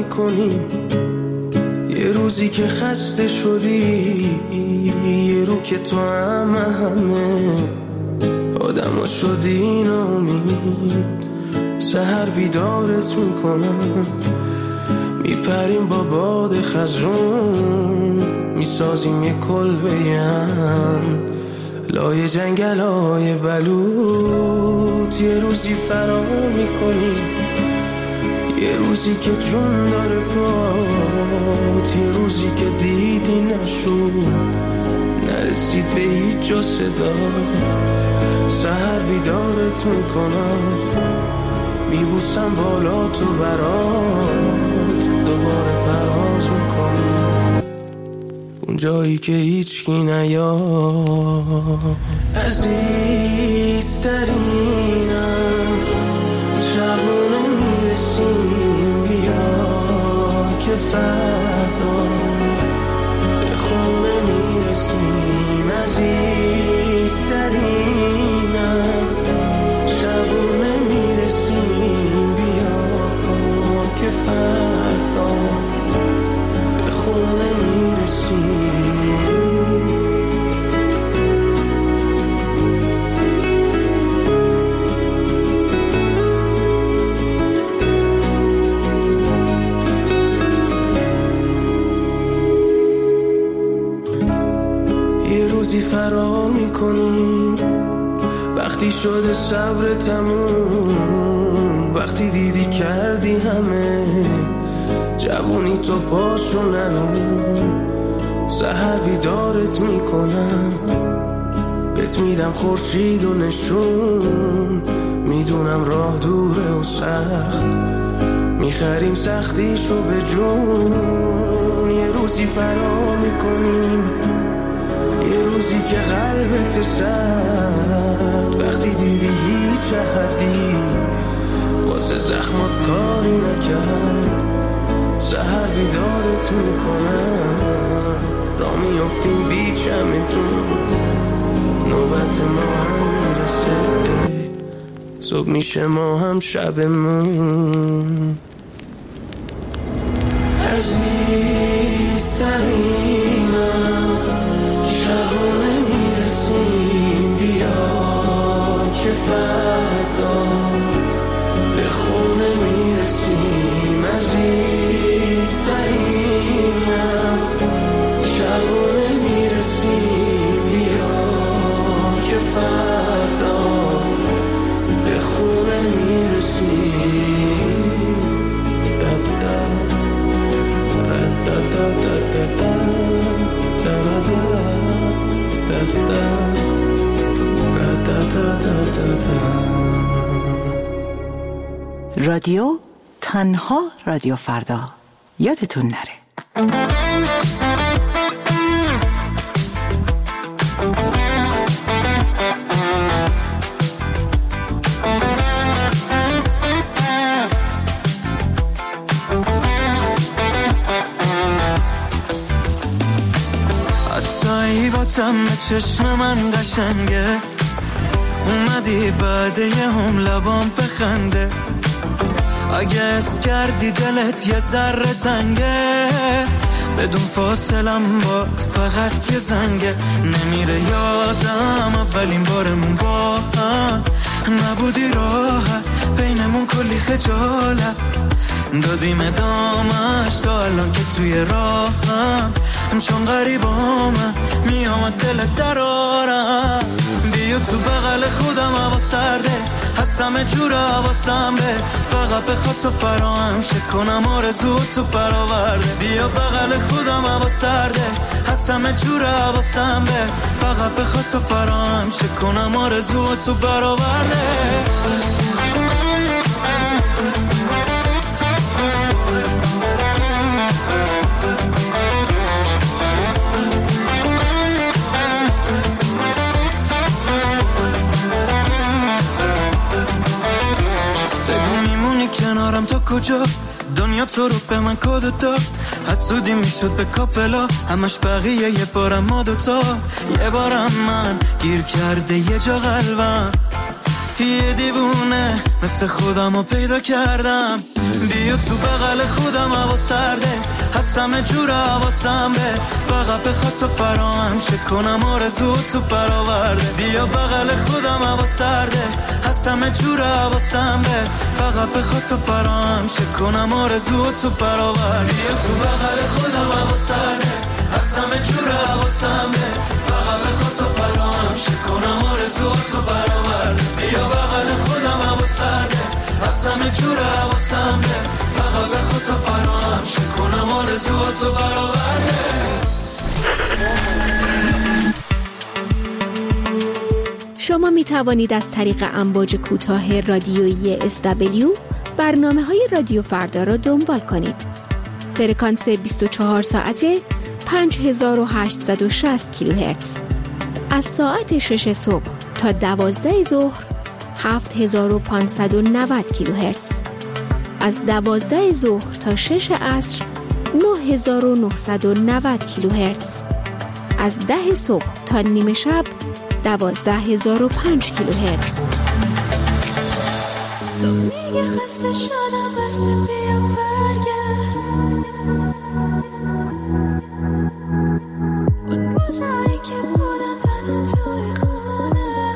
میکنیم. یه روزی که خسته شدی، یه رو که تو همه آدم شدی ناامید، سحر بیدارت میکنم. میپریم با باد خزرون، میسازیم یه کلبه‌ام لای جنگل‌های بلوط. یه روزی فرار میکنیم، یه روزی که جون داره پات، یه روزی که دیدی نشد، نرسید به هیچ جا صدا. سحر بیدارت میکنم، میبوسم بالا تو برات، دوباره پرواز میکنم اون جایی که هیچکی نیاد. عزیزترینم شبونه میرسیم، بیا که فردا به خونه میرسیم. عزیزترینم شبونه میرسیم، بیا که فردا به خونه میرسیم. فرار میکنیم وقتی شده صبر تموم، وقتی دیدی کردی همه جوونی تو پاشو نرون. سحر بیدارت میکنم، بهت میدم خورشید و نشون. میدونم راه دوره و سخت، میخریم سختیشو به جون. یه روزی فرار میکنیم، یه روزی که قلبت سرد، وقتی دیدی هیچ احدی واسه زخمات کاری نکرد. سحر بیدارت میکنم، را میافتیم بیچمتون، نوبت ما هم میرسه، صبح میشه ما هم شبمون. عزیزترینم شبونه میرسیم، بیا که فردا به خونه میرسیم. عزیزترینم شبونه میرسیم، بیا که فردا به خونه میرسیم. رادیو تنها رادیو فردا، یادتون نره. حتی با تم چشم من قشنگه، اومدی بعد یه هم لبام بخنده. اگه اس کردی دلت یه ذره تنگه، بدون فاصلم با فقط یه زنگه. نمیره یادم اولین بارمون با هم، نبودی راحت بینمون کلی خجالت، دادیم ادامش تا الان که توی راهم. چون غریبامم میامد دلت درارم، بیا تو بغل خودم هوا سرده، هستم جوره حواسم به فقط بخواد تو فراهم شه کنم آرزو تو برآورده. بیا بغل خودم هوا سرده، هستم جوره حواسم به فقط بخواد تو فراهم شه کنم آرزو تو برآورده. کنارم تا کجا دنیا تو رو به من کد داد، حسودی میشد به کاپلا همش بقیه یه بارم ما دوتا، یه بارم من گیر کرده یه جا قلبم، یه دیوونه مثل خودمو پیدا کردم، بیا تو بغل خودم هوا سرده، هستم جور حواسم به فقط بخواد تو فرام شه کنم آرزو تو برآورده، بیا بغل خودم هوا سرده، هستم جور حواسم به فقط بخواد تو فرام شه کنم آرزو تو برآورده، بیا تو بغل خودم هوا سرده، هستم جور حواسم به فقط بخواد تو فرام شه کنم آرزو تو برآورده، بیا بغل خودم هوا سرده، هستم جور حواسم به فقط بخواد تو فرام شه کنم آرزو تو برآورده. شما می توانید از طریق امواج کوتاه رادیویی SW برنامه‌های رادیو فردا را دنبال کنید. فرکانس 24 ساعته 5860 کیلوهرتز. از ساعت 6 صبح تا 12 ظهر 7590 کیلوهرتز. از 12 ظهر تا 6 عصر 9990 کیلوهرتز. از 10 صبح تا نیمه شب 12005 کیلوهرتز. تو میگه خسته شدم بس بیا برگرد، اون روزایی که بودم تنها توی خونه،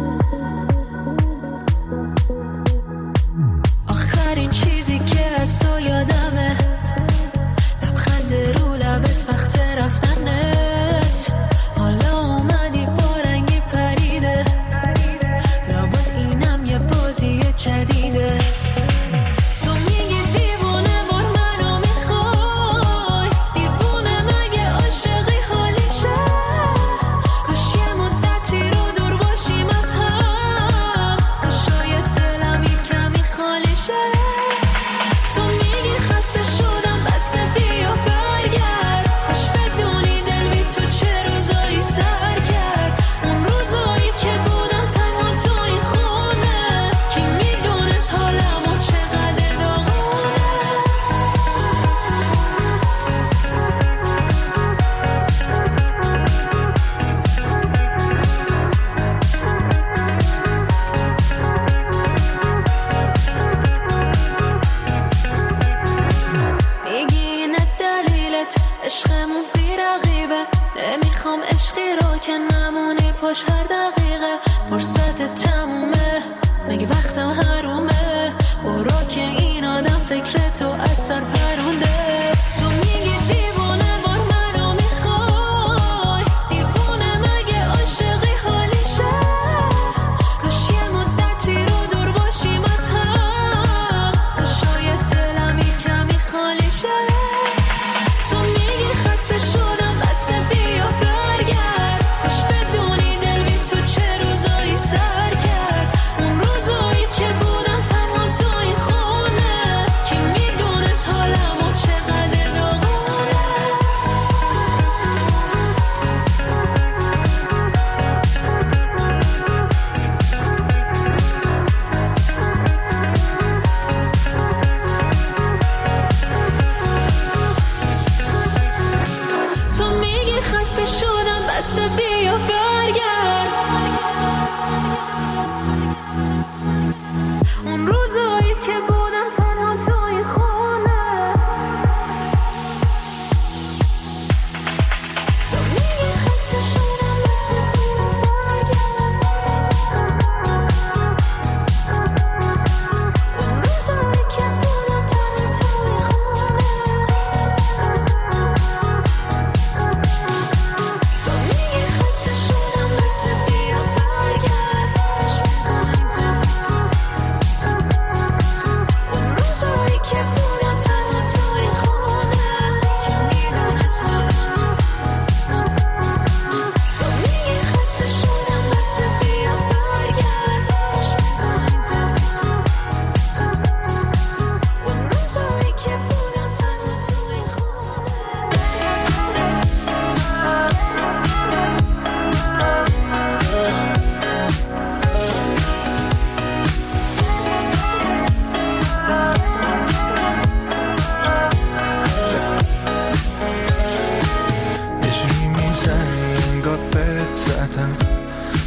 آخرین چیزی که از تو یادمه لبخند رو لبت وقت رفتنت، حالا اومدی با رنگی پریده، لابد اینم یه بازی جدیده. تو میگی دیوونه بار منو میخوای، دیوونه مگه عاشقی حالیشه، کاش یه مدتی رو دور باشیم از هم، تا شاید دلم یه کمی خالیشه. تو میگی خسته شدم بس بیا برگرد، کاش بدونی دل بی تو چه روزایی سر کرد، اون روزایی که بودم تنها تو این خونه، کی میدونست حالمو چقدر داغونه. میگی اینه دلیلت عشقمون بی رقیبه، نمیخوام عشقی رو که نمونی پاش هر دقیقه، فرصت تمومه مگه وقتم حرومه، برو که این آدم فکر تو از سر پرونده. تو میگی دیوونه بار منو میخوای، دیوونه مگه عاشقی حالیشه، کاش یه مدتی رو دور باشیم از هم، تا شاید دلم یه کمی خالیشه. تو میگی خسته شدم بس بیا برگرد، کاش بدونی دل بی تو چه روزایی سر کرد، اون روزایی که بودم تنها تو این خونه، کی میدونست حالم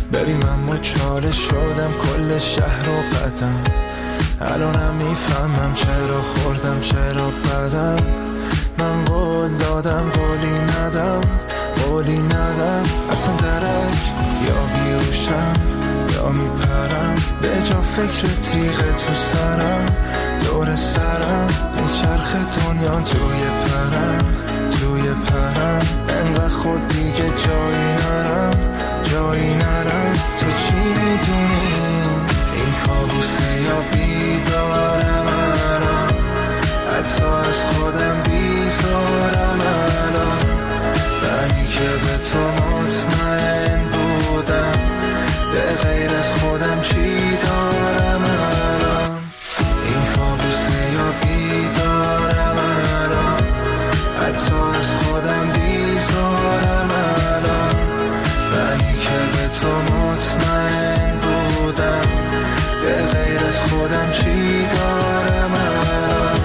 ببین من مچاله شدم کل شهر رو قدم، الانم میفهمم چرا خوردم چرا بدم. من قول دادم قولی ندم، اصلا درک یا بیوشم یا میپرم، به جا فکر تیغه تو سرم دور سرم، میچرخ دنیا توی پرم، انقدر خود دیگه جایی نرم. تو چی میدونی این کابوسه یا بیدارم الان، حتی از خودم بیزارم الان، منی که به تو مطمئن بودم، به غیر از خودم چی دارم الان. این کابوسه یا بیدارم الان، حتی از خودم بیزارم الان، منی که به تو مطمئن بودم، به غیر از خودم چی دارم الان.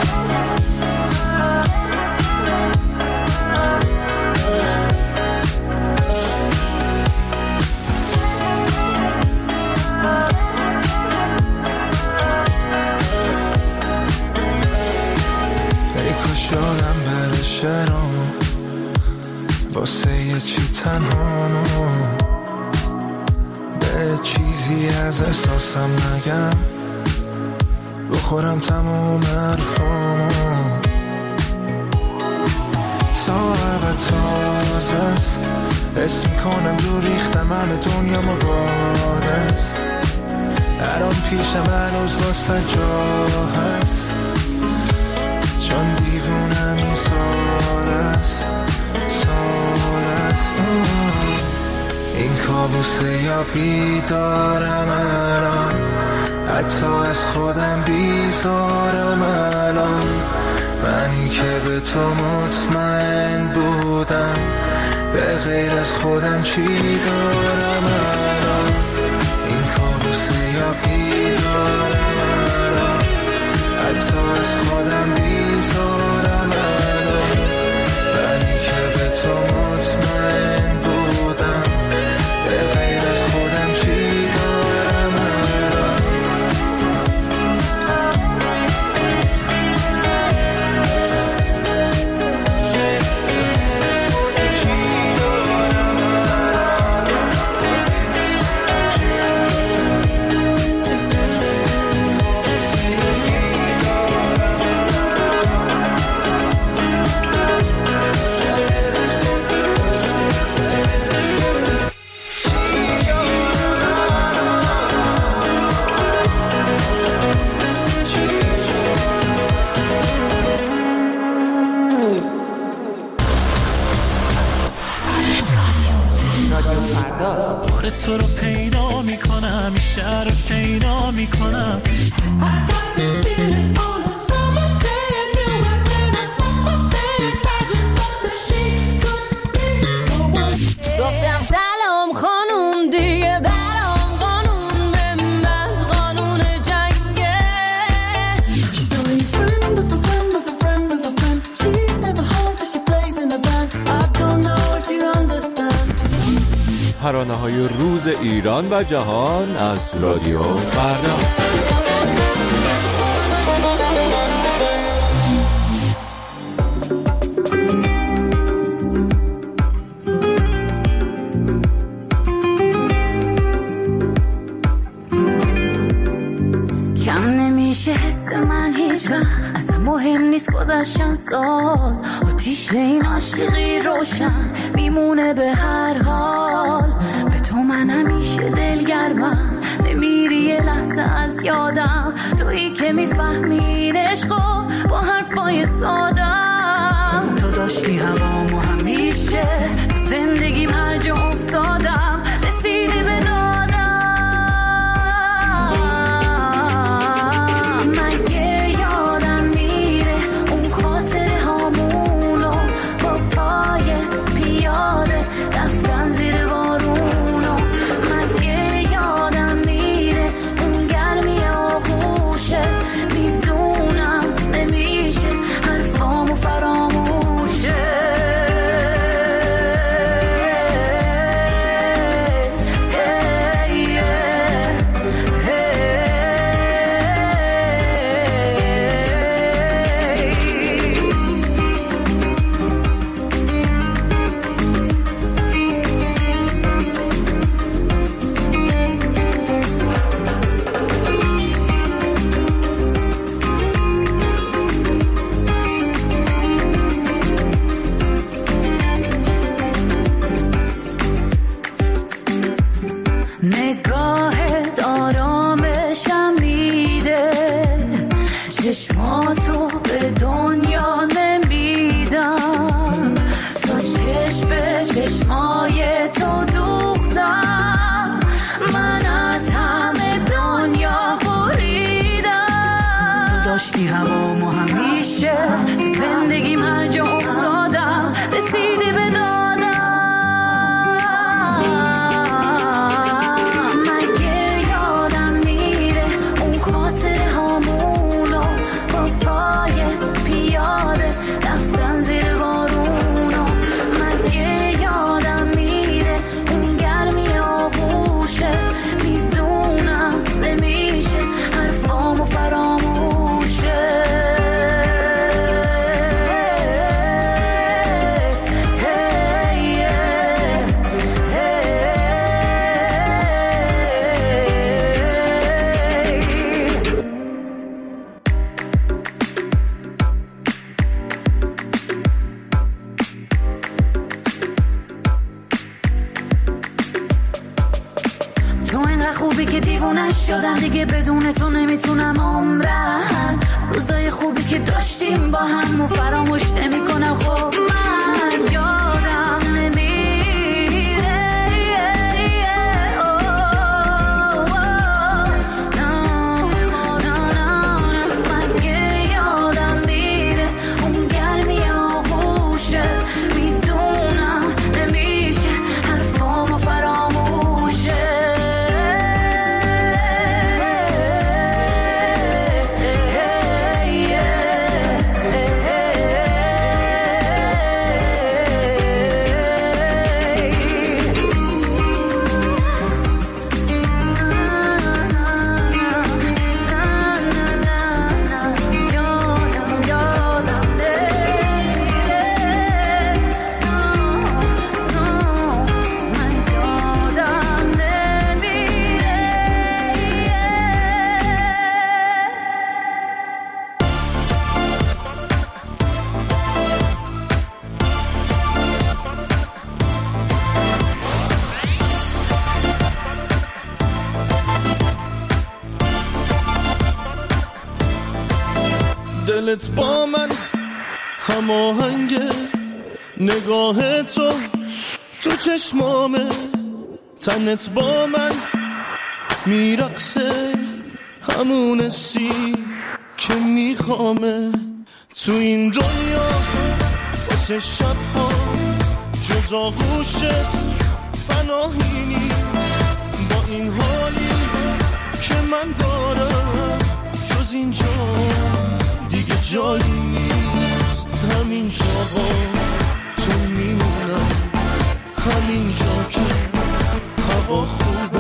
ای کاش یادم بره شعرامو، واسه یه چی تنهامو، به چیزی از احساسم نگم، بخورم تموم حرفامو، تا ابد تازه است، حس میکنم دور ریختم همه دنیامو باد است، الان پیشم هنوز واسه جا هست، چون دیوونم این ساده است. این کابوسه یا بیدارم الان، حتی از خودم بیزارم الان، منی که به تو مطمئن بودم، به غیر از خودم چی دارم الان. این کابوسه یا بیدارم الان، حتی از خودم بیزارم الان، منی که به تو مطمئن بودم، به غیر از خودم چی دارم الان. تو رو پیدا میکنم، این شهر رو شیدا میکنم. گفتم سلام خانوم دیگه برام قانون بمند، قانون جنگه. She's only a friend with a friend with a friend with a friend. She's never home but she plays in a band. I don't know if you understand. ترانه‌های روز ایران و جهان از رادیو فردا. کم نمیشه حس من هیچ وقت، اصلا مهم نیست گذشتن سال، آتیش این عاشقی روشن میمونه به هر حال. به تو من همیشه دلگرمم، نمیری یه لحظه از یادم، تویی که میفهمی عشقو با حرفای سادم. تو داشتی هوامو همیشه، تو زندگیم هر جا افتادم رسیدی به دادم. مگه یادم میره اون خاطره هامونو، با پای پیاده رفتن زیر بارونو. مگه یادم میره اون گرمی آغوشه، میدونم نمیشه حرفامو فراموشه. تو اینقدر خوبی که دیوونه شدم دیگه، بدون تو نمیتونم عمرم. روزای خوبی که داشتیم با هم و فراموش نمیکنم. خب من یادم نمیره. مگه یادم میره اون گرمی آغوشه؟ میدونم نمیشه حرفامو فراموشه. دلت با من هماهنگه، نگاه تو چشمامه، تنت با من میرقصه، همون سی که میخوامه. تو این دنیا واسه شبها جز آغوشت پناهی نیست. با این حالی که من دارم جز اینجا دیگه جایی نیست. همین جاها تو میمونم، همین جا که هوا خوبه،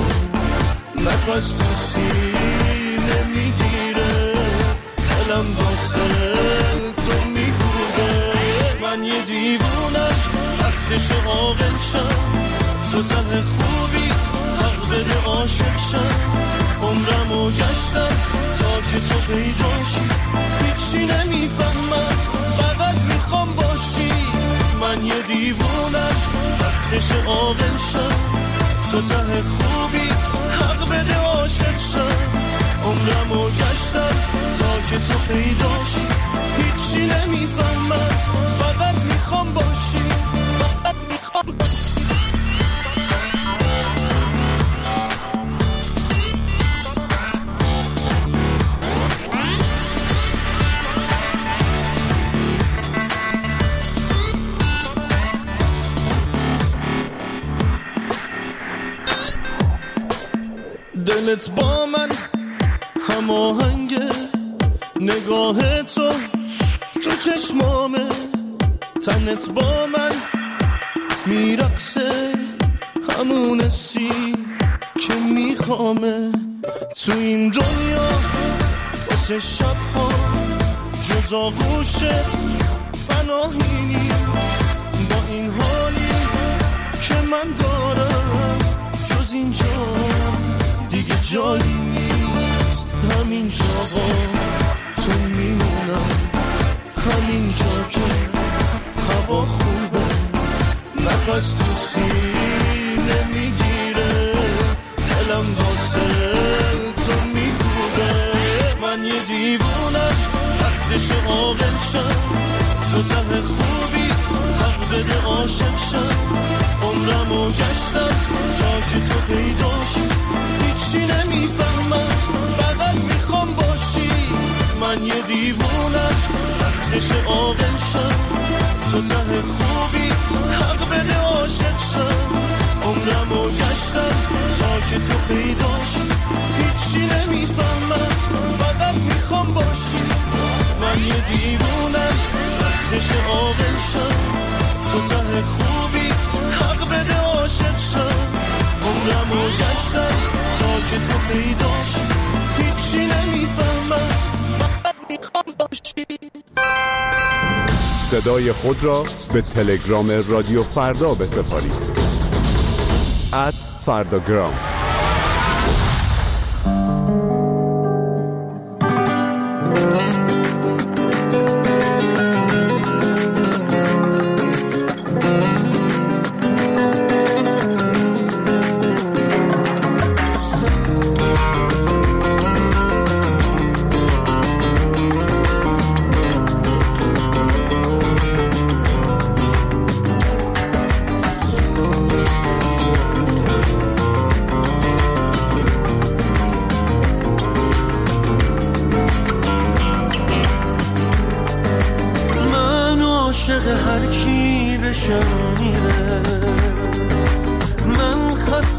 نفس تو سینه میگیره، دلم واسه تو میگوده. من یه دیوونم وقتش عاقل شم، تو ته خوبی حق بده عاشق شم. عمرمو گشتم تا که تو پیداشی، هیچی نمیفهمم فقط میخوام باشی. من یه دیوونم وقتش عاقل شم، تو ته خوبی حق بده عاشق شم. عمرمو گشتم تا که تو پیداشی، هیچی نمیفهمم فقط میخوام باشی، فقط میخوام باشی. دلت با من هماهنگه، نگاه تو چشمامه، تنت با من میرقصه، همون سی که میخوامه. تو این دنیا واسه شبها جز آغوشت پناهی نیست. با این حالی که من دارم جز اینجا دیگه جایی نیست. همین جاها تو میمونم، همین جا که هوا خوبه، نفس تو سینه میگیره، دلم واسه تو میگوده. من یه دیوونم وقتش عاقل شم، تو ته خوبی حق بده عاشق شم. عمرمو گشتم تا که تو پیداشی، هیچی نمیفهمم فقط میخوام باشی. من یه دیوونم وقتش عاقل شم، تو ته خوبی حق بده عاشق شم. عمرمو گشتم تا که تو پیداشی، هیچی نمیفهمم فقط میخوام باشی. من یه دیوونم وقتش عاقل شم، تو ته خوبی حق بده عاشق شم. عمرمو گشتم تا که تو پیداشی، هیچی نمیفهمم فقط میخوام باشی. صدای خود را به تلگرام رادیو فردا بسپارید. @فرداگرام.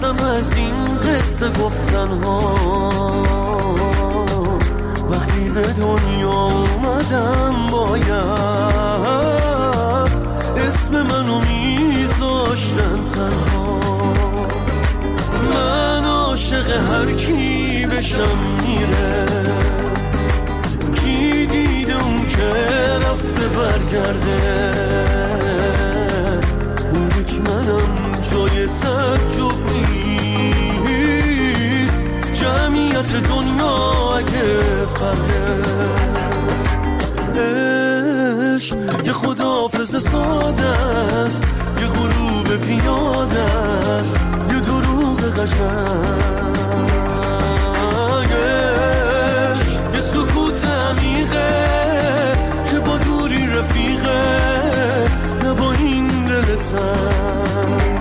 خستم از این قصه گفتن ها. وقتی به دنیا اومدم باید اسم منو میذاشتن تنها. من عاشق هر کی بشم میره، کی دیده اون که رفته برگرده. اون یک منم جای تعجب نیست، جمعیت دنیا اگه فرده. عشق یه خداحافظ ساده است، یه غروب پیاده است، یه دروغ قشنگش، یه سکوت عمیقه که با دوری رفیقه، نه با این دل تنگ.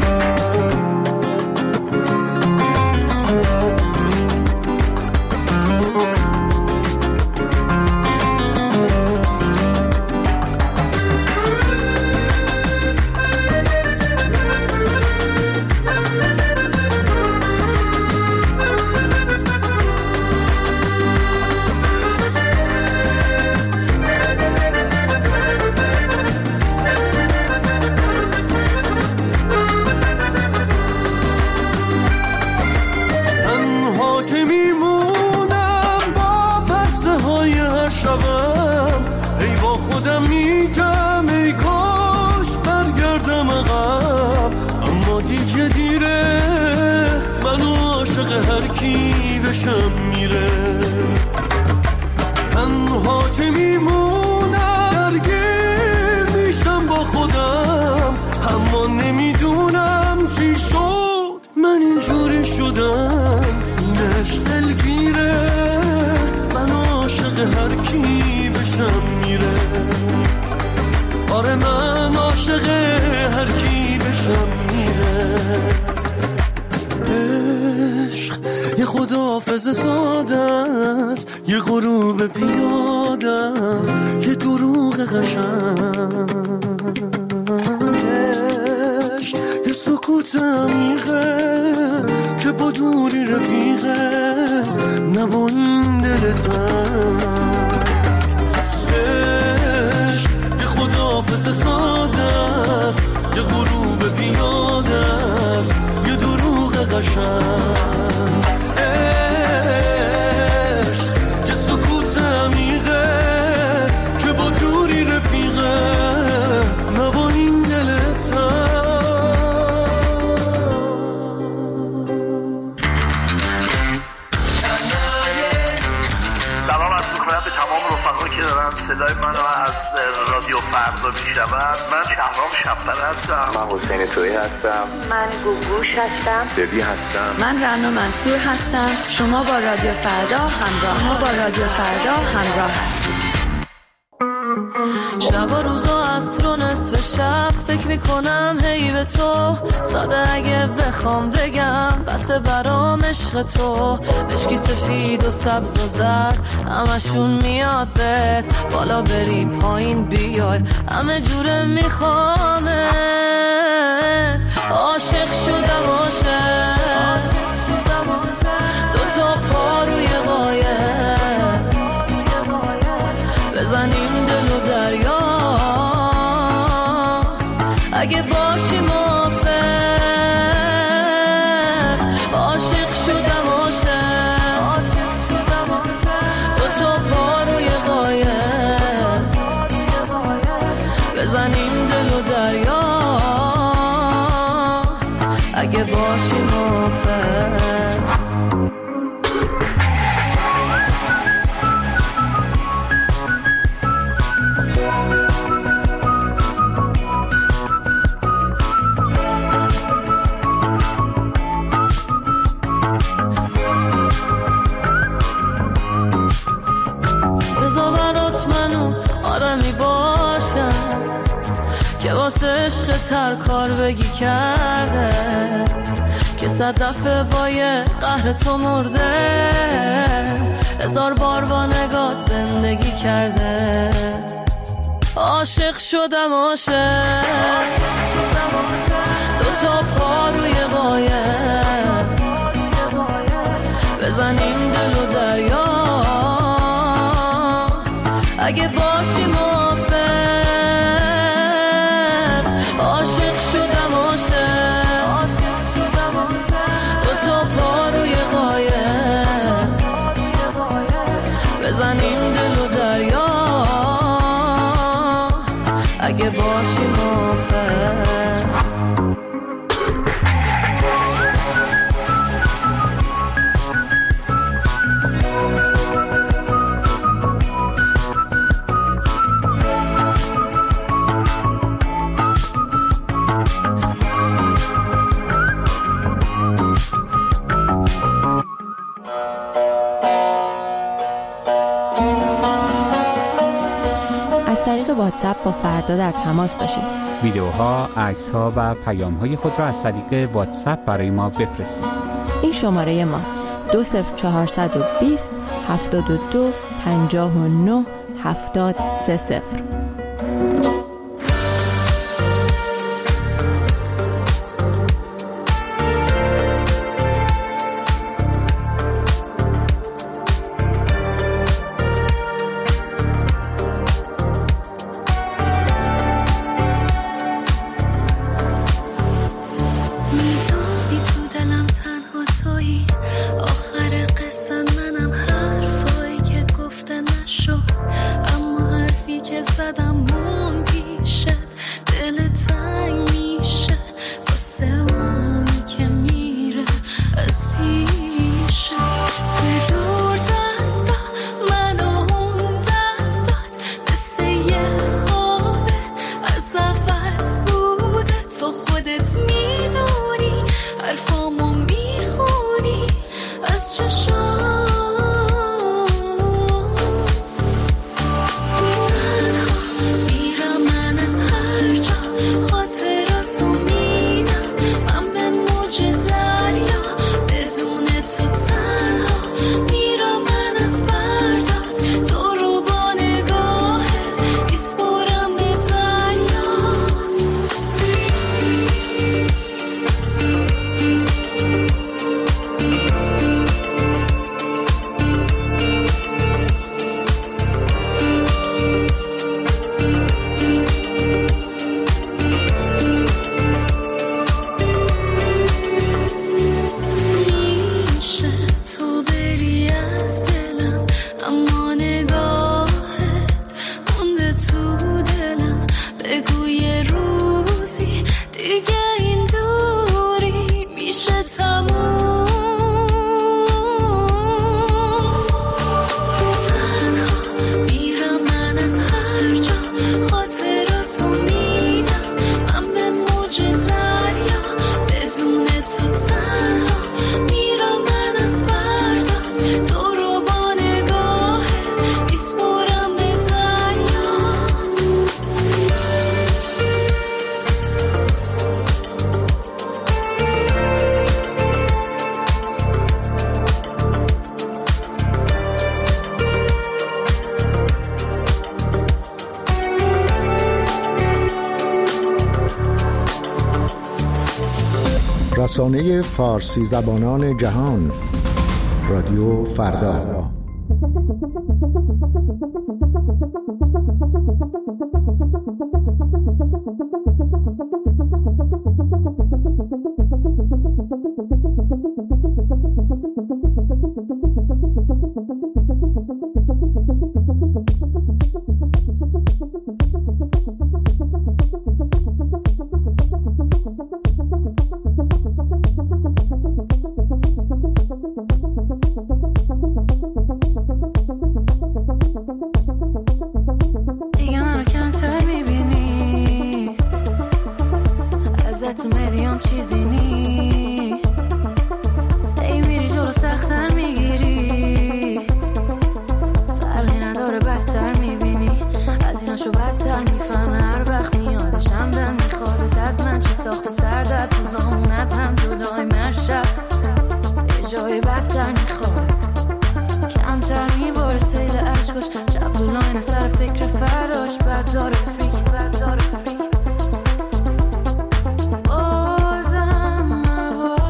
صدای منو از رادیو فردا میشنوند. من شهرام شب‌پر هستم. من حسین تویی هستم. من گوگوش هستم. ببی هستم. من رنا منصور هستم. شما با رادیو فردا همراه هستید. شب و روز و عصر و نصف شب فکر میکنم هی به تو، ساده اگه بخوام بگم بسه برام عشق تو. مشکی سفید و سبز و زرد همشون میاد بهت، بالا بری پایین بیای همه جوره میخوامت. عاشق شدم عاشق، دوتا پا روی قایق، بزنیم دل و دریا اگه باشی موافق. عاشق شدم عاشق، دوتا پا روی قایق، بزنیم دل و دریا اگه باشی موافق. که واسه عشق تر کار بگی کرده، که 100 دفعه با یه قهر تو مرده، 1000 بار با نگات زندگی کرده. عاشق شدم عاشق، دوتا پا روی باید بزنیم دل و دریا اگه باشی موافق عاشق شدم عاشق دوتا پا روی قایق بزنیم دل و دریا اگه باشی موافق از طریق واتساپ با فردا در تماس باشید. ویدیوها، عکس‌ها و پیام‌های خود را از طریق واتساپ برای ما بفرستید. این شماره ماست: 20420 72 59 7030. رسانه فارسی زبانان جهان، رادیو فردا. بازم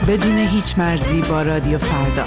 بدون هیچ مرزی با رادیو فردا.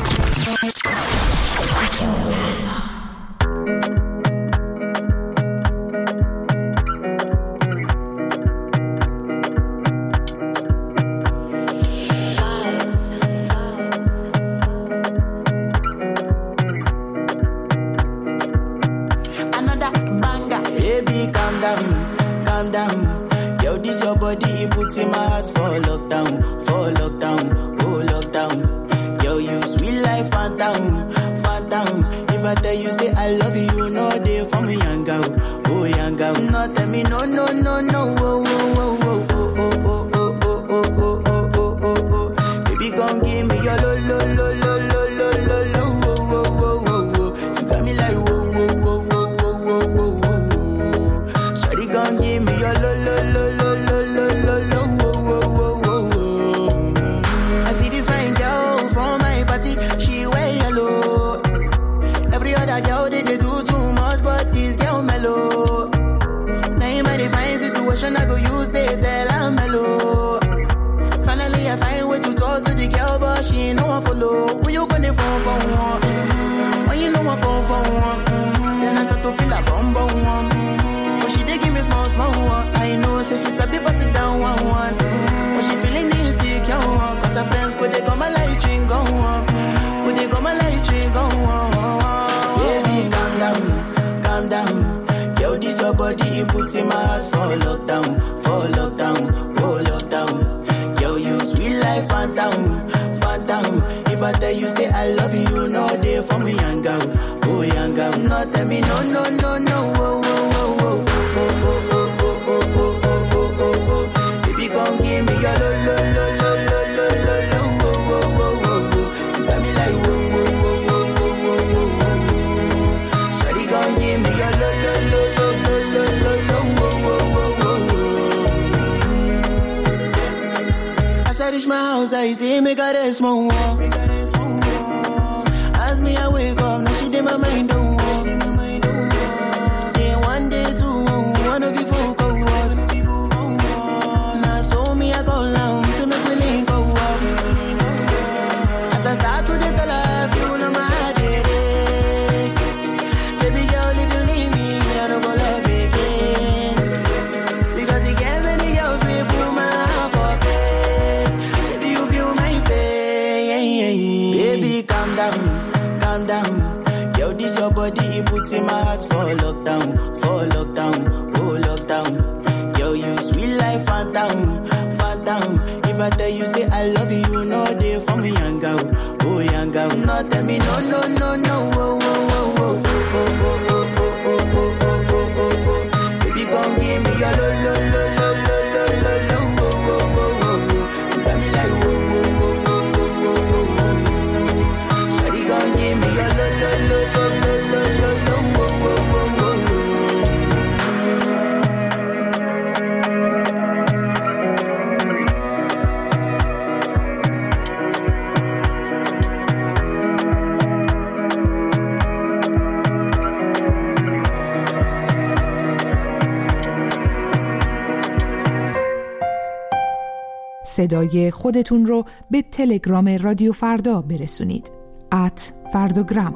صدای خودتون رو به تلگرام رادیو فردا برسونید. @فرداگرام.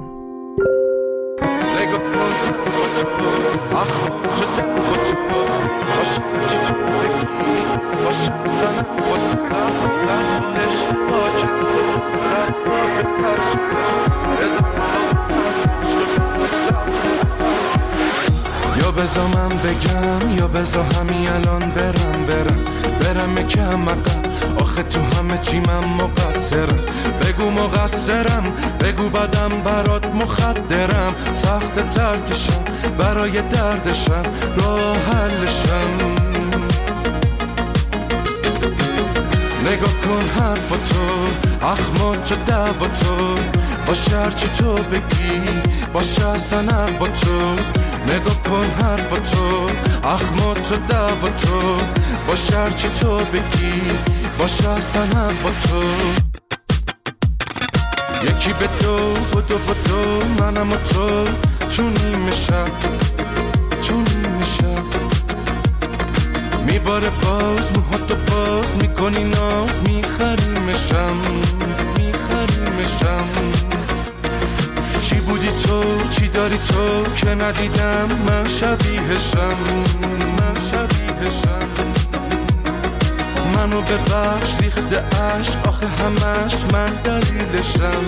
یا بذار من بگم یا بذار همین الان برم کم عقب، آخه تو همه چی من مقصرم. بگو مقصرم، بگو بدم برات مخدرم، سخت ترکشم برای دردشم، راه حلشم. نگاه کن حرف تو، اخمات و دعوا تو، باشه هرچی تو بگی، باشه اصلا حق با تو. نگاه کن حرف تو، اخمات و دعوا تو، باشه هرچی تو بگی، باشه اصلا حق با تو. یکی به دو بدو منم و تو، تو نیمه شب میباره باز موهاتو باز میکنی ناز، میخریمشم. داری تو که ندیدم من شبیهشم منو ببخش ریخته عشق آخه همش من دلیلشم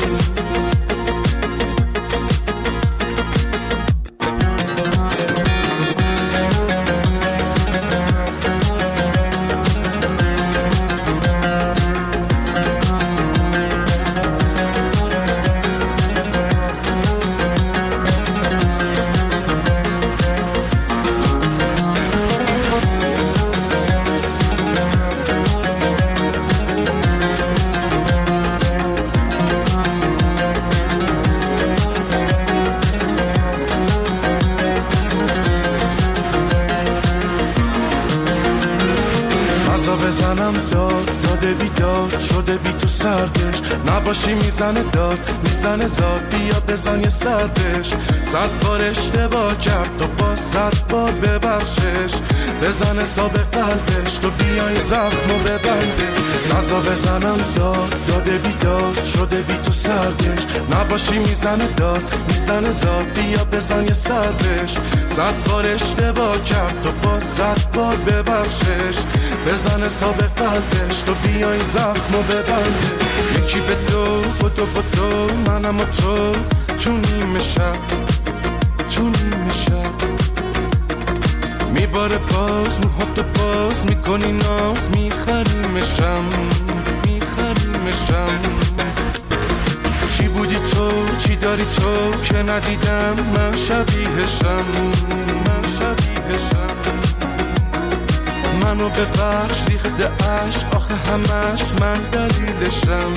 بزنم داده بیداد شده بی تو سردش نباشی میزنه داد میزنه زاد بیا بزن یه سردش 100 بار اشتباه کرد و با 100 بار ببخشش بزن حساب قلبش تو بیای زخمو ببنده نزا بزنم داده بیداد شده بی تو سردش نباشی میزنه داد میزنه زاد بیا بزن یه سردش 100 بار اشتباه کرد و با 100 بار ببخشش بزن حساب قلبش تو بیای زخمو ببنده یکی به بدو منم و تو نیمه شب میباره باز موهاتو باز میکنی ناز میخریمشم چی بودی تو چی داری تو که ندیدم من شبیهشم منو ببخش ریخته عشق آخه همش من دلیلشم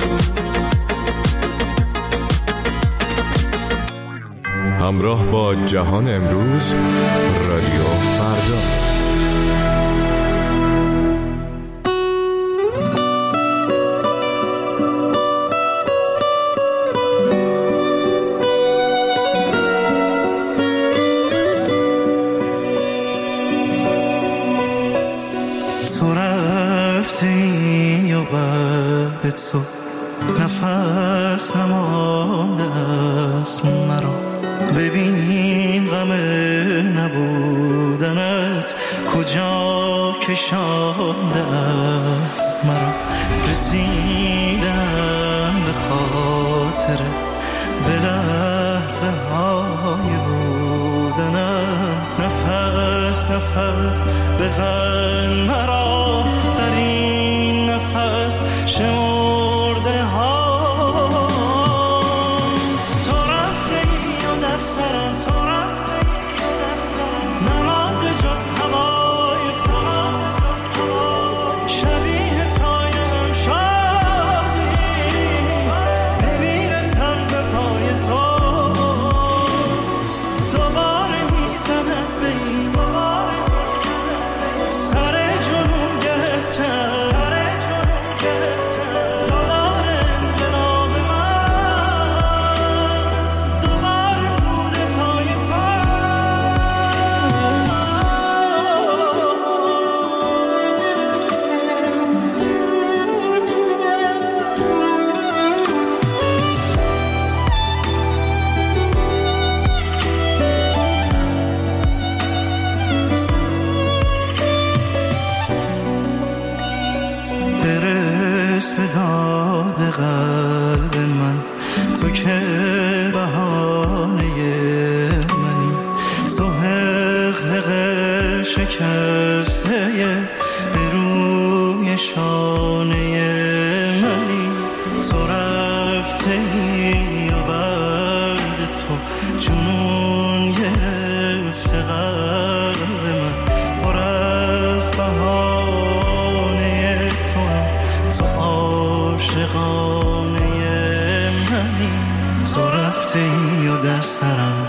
همراه با جهان امروز رادیو فردا. تو رفتی و بعد تو نفس نمانده است مرا ببین غم نبودنت کجا کشانده است مرا رسیدم به خاطر به لحظه های بودنم نفس بزن مرا در این نفس شمرده ها نمانده جز هوای تو شبیه سایم شدی نمیرسم به پای تو دوباره میزند به این سر جنون گرفتم قلب من تو که بهانه منی تو حق شکسته به روی شانه منی تو رفته و بعد تو جنون گرفته قلب من پر از بهانه تو تو عاشقانه منی تو رفته و در سرم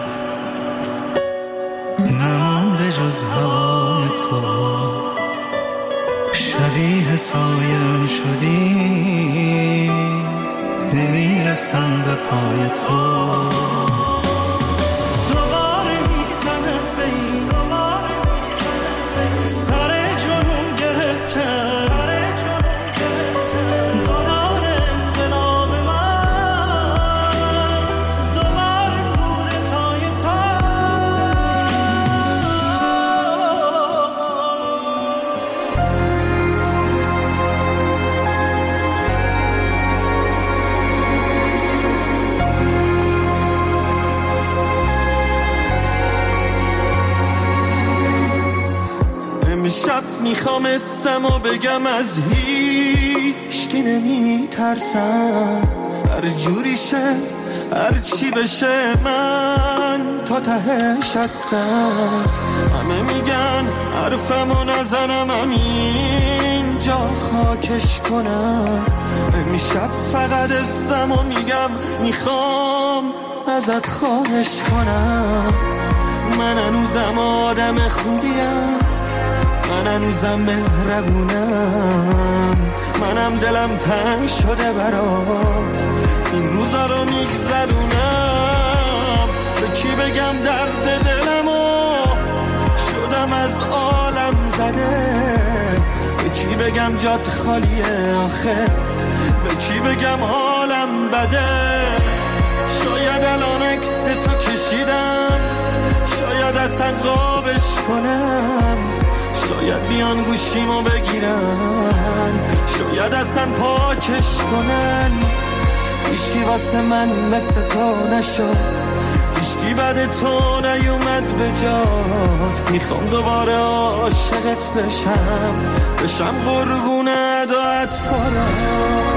نمانده جز هوای تو شبیه سایم شدی نمیرسم به پای تو دوباره میزنم به این سر جنون گرفتم دوباره میخوامستم و بگم از هیچکی نمی ترسم، هر جوری شه هر چی بشه من تا تهش هستم. همه میگن حرفمو نزنم همینجا خاکش کنم، امشب فقط استم و میگم میخوام ازت خواهش کنم. من هنوزم آدم خوبیم، من هنوزم مهربونم، منم دلم تنگ شده برات این روزا رو میگذرونم. به کی بگم درد دلمو شدم از عالم زده، به کی بگم جات خالیه آخه، به کی بگم حالم بده. شاید الان عکس تو کشیدم، شاید اصلا قابش کنم، شاید بیان گوشیمو بگیرن، شاید اصلا پاکش کنن. هیچکی واسه من مثل تو نشد، هیچکی بعد تو نیومد به جات. میخوام دوباره عاشقت بشم قربون ادات فرات.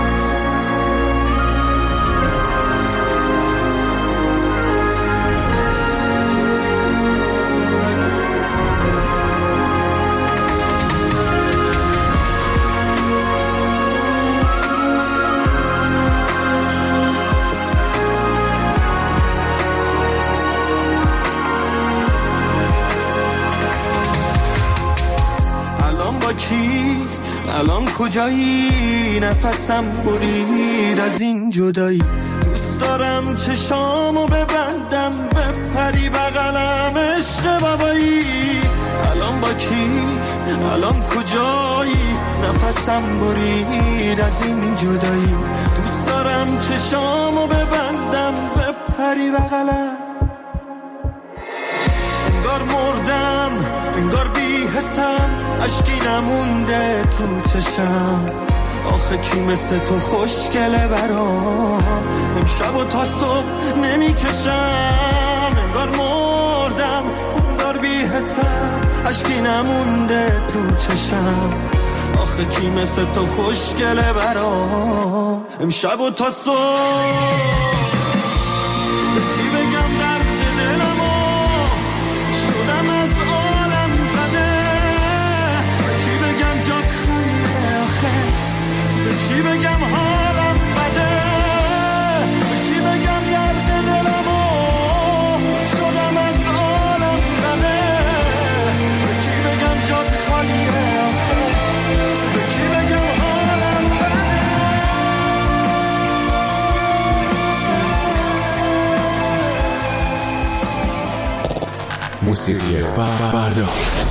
الان کجایی؟ نفسم برید از این جدایی. دوست دارم چشامو ببندم بپری بغلم عشق بابایی. الان با کی؟ الان کجایی؟ نفسم برید از این جدایی. دوست دارم چشامو ببندم بپری بغلم. انگار مردم، انگار بی حسم، اشکی نمونده تو چشم. آخه کی مثل تو خوشگله برام، امشب و تا صبح نمیکشم. انگار مردم، انگار بی حسم، اشکی نمونده تو چشم. آخه کی مثل تو خوشگله برام، امشب و تا صبح. به کی بگم درد دلمو شدم از عالم زده، به کی بگم جات خالیه آخه، به کی بگم حالم بده، به کی بگم درد دلمو شدم از عالم زده، به کی بگم جات خالیه آخه، به کی بگم حالم بده. موسیقی فردا.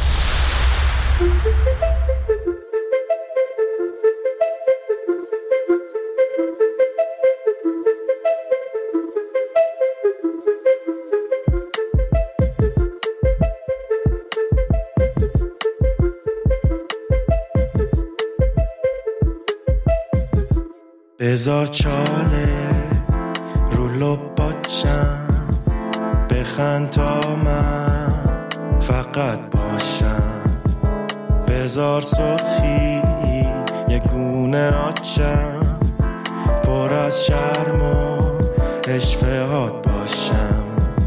بذار چاله رو لباچم، بخند تا من فقط باشم. بذار سرخی یه گونه آچم، پر از شرم و اشفهات باشم.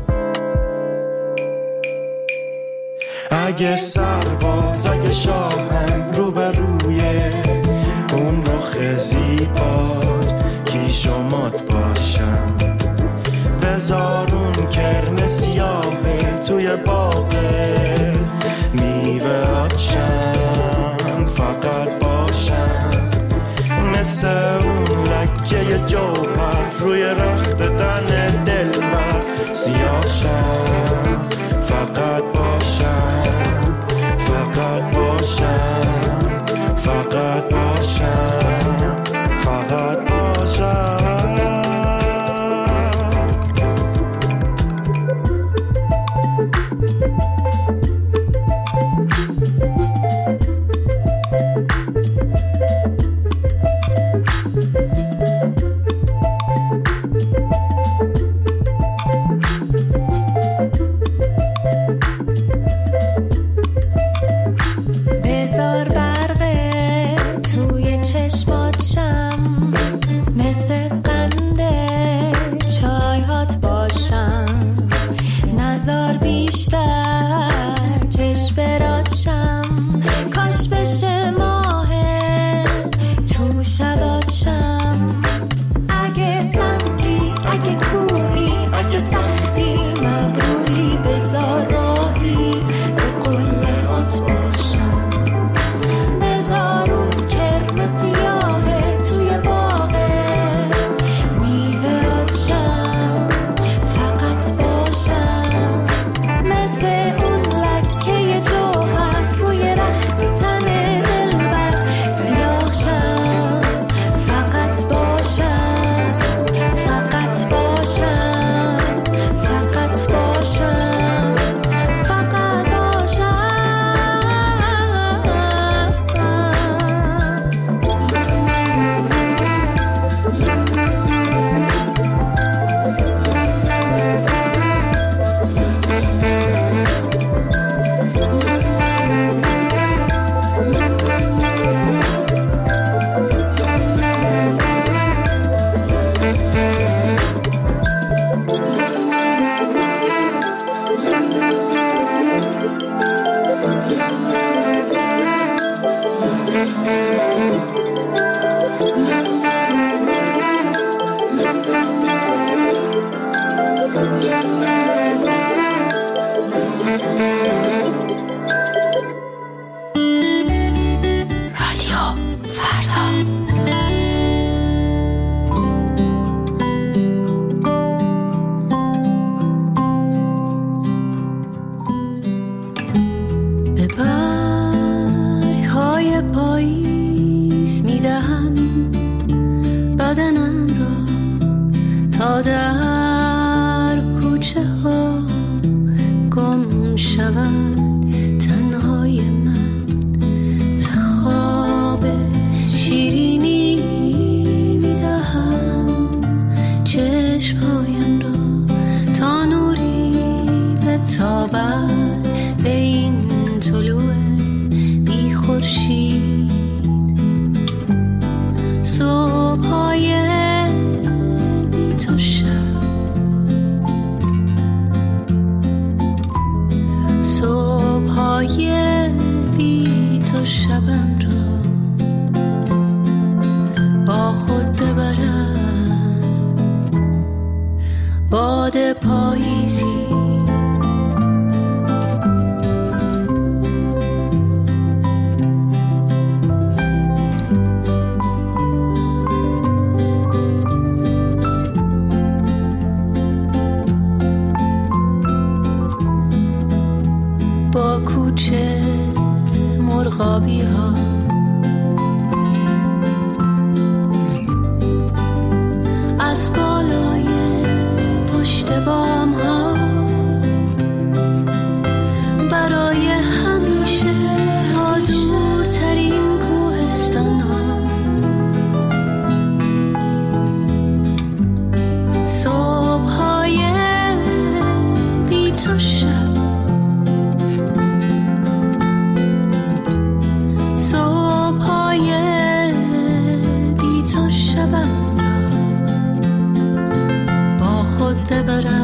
اگه سرباز، اگه شاهم، رو به روی اون رخ زیبات کیشومات باشم. بذار اون کرم سیاهه توی باغه میوه آچم فقط باشم. مثل اون لکه جوهر روی رخت تن دلبر سیاهشم فقط باشم، فقط باشم، فقط باشم، فقط باشم. میوه‌ات شم. اگه سنگی، اگه کوهی، اگه سختی مغروری، بذار راهی به قله‌ات باشم. بذار اون کرم سیاهه توی باغه میوه‌ات شم. فقط باشم مثل اون لکه جوهر روی رخت تن دلبر سیاه شم. فقط باشم، فقط باشم، فقط باشم، فقط باشم. رادیو فردا. به برگ‌های پاییز میدهم بدنم را تا در کوچه ها گم شود. تنهای من به خواب شیرینی میدهم چشمهایم را تا نوری بتابد به این طلوع بی خورشید. صبح‌های بی تو شب، صبح‌های بی تو شبم را با خود ببرم. باد پاییزی با کوچه مرغابی ها از بالای پشت بام ها برای همیشه تا دورترین کوهستان ها. صبح‌های بی تو شب، صبح‌های بی تو شبم را با خود ببرم.